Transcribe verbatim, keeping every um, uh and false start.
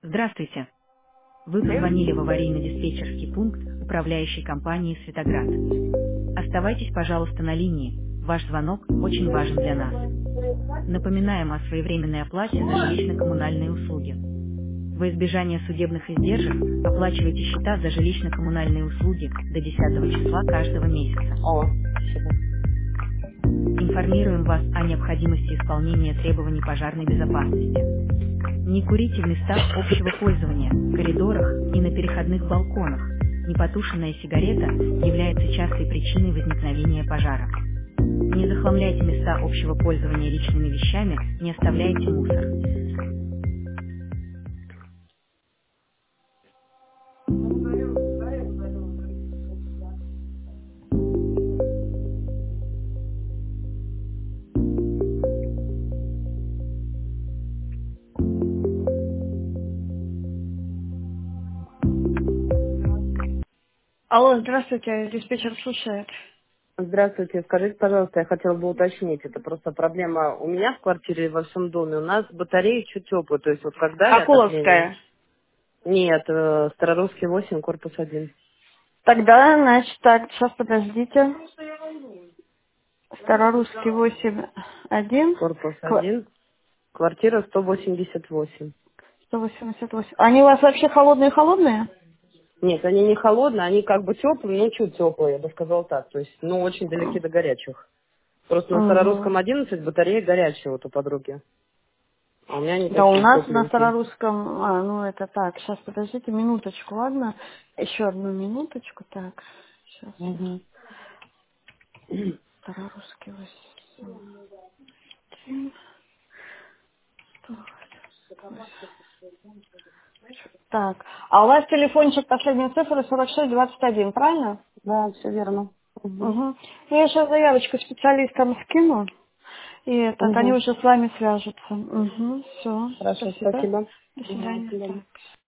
Здравствуйте. Вы позвонили в аварийно-диспетчерский пункт управляющей компании «Светоград». Оставайтесь, пожалуйста, на линии. Ваш звонок очень важен для нас. Напоминаем о своевременной оплате за жилищно-коммунальные услуги. Во избежание судебных издержек оплачивайте счета за жилищно-коммунальные услуги до десятого числа каждого месяца. О, спасибо. Информируем вас о необходимости исполнения требований пожарной безопасности. Не курите в местах общего пользования, коридорах и на переходных балконах. Непотушенная сигарета является частой причиной возникновения пожара. Не захламляйте места общего пользования личными вещами, не оставляйте мусор. Алло, здравствуйте, диспетчер слушает. Здравствуйте. Скажите, пожалуйста, я хотела бы уточнить. Это просто проблема у меня в квартире и во всем доме. У нас батареи чуть теплые. То есть вот когда я отопление... Акуловская. Нет, э, Старорусский восемь, корпус один. Тогда, значит, так, сейчас подождите. Старорусский восемь один, Корпус ква- один, квартира сто восемьдесят восемь. сто восемьдесят восемь. Они у вас вообще холодные-холодные? Нет, они не холодные, они как бы теплые, но чуть теплые, я бы сказала так. То есть, ну, очень далеки до горячих. Просто на Угу. Старорусском одиннадцать батарея горячая вот у подруги. А у меня они Да у такие нас на тепленькие. Старорусском, а, ну это так, сейчас подождите минуточку, ладно? Еще одну минуточку, так, сейчас. Угу. Старорусский восемь один, сто восемьдесят восемь. Так, а у вас телефончик последней цифры сорок шесть двадцать один, правильно? Да, все верно. Угу. Угу. Я сейчас заявочку специалистам скину, и этот, они Угу. уже с вами свяжутся. Угу, все, Хорошо, спасибо. спасибо. До Угу, до свидания. свидания. Так.